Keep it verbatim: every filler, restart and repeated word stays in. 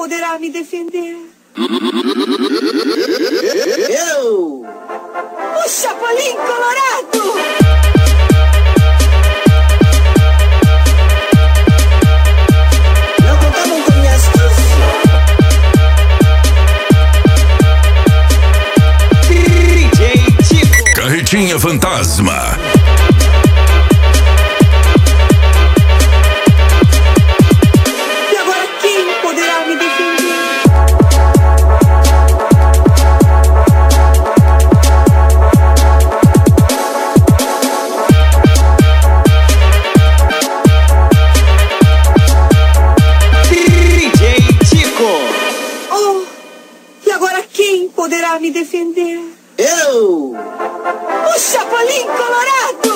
poderá me defender? Eu! O Chapolin Colorado! Não contavam com minha astúcia. D J Tico. Carretinha Fantasma. E agora quem poderá me defender? D J Tico. Oh, e agora quem poderá me defender? Eu! O Chapolin Colorado!